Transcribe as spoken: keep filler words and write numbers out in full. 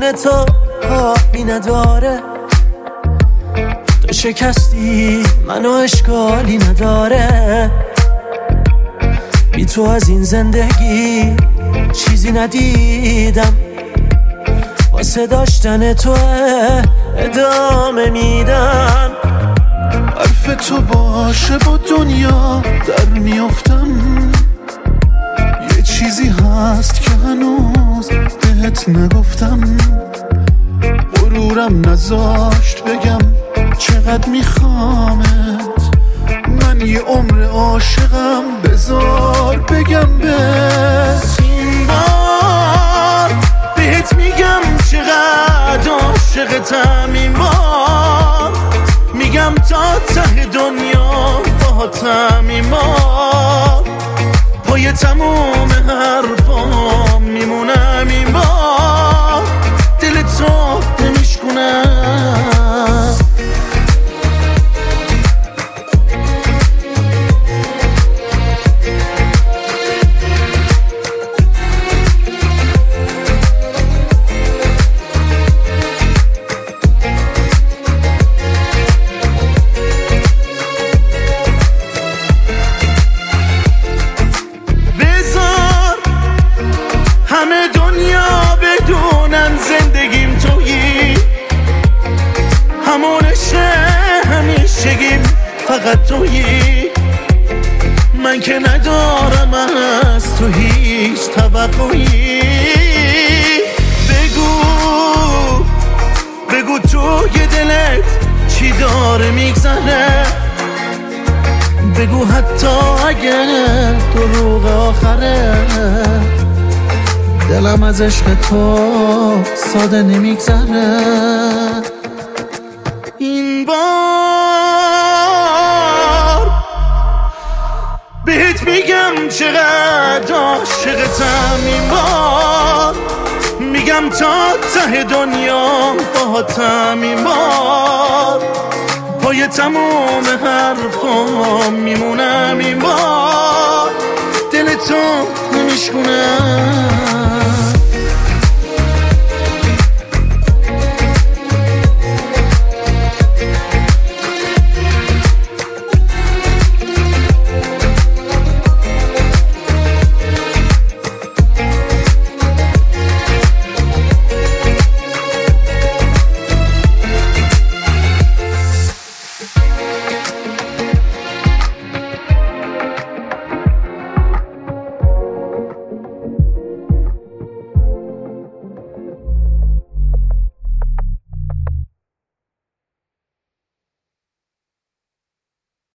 بدون تو حالی نداره، تو شکستی منو اشکالی نداره، بی تو از این زندگی چیزی ندیدم، واسه داشتن تو ادامه میدم. حرف تو باشه با دنیا در میافتم، یه چیزی هست که هنوز بهت نگفتم، غرورم نذاشت بگم چقدر میخوامت، من یه عمر عاشقم، بذار بگم بهت. این بار بهت میگم چقدر عاشقتم، این بار میگم تا ته دنیا باهاتم، این بار پای تموم حرفام میمونم، این بار دل تو نمیشکنم. همه دنیا بدونن زندگیم تویی، همونشه همیشگیم فقط تویی، من که ندارم از تو هیچ توقعی. بگو بگو توی دلت چی داره میگذره، بگو حتی اگه دروغ آخره، دلم از عشق تو ساده نمیگذره. این بار بهت میگم چقدر عاشقتم، این بار میگم تا ته دنیا باهاتم، این بار پای تموم حرفام میمونم، این بار دل تو نمیشکنم.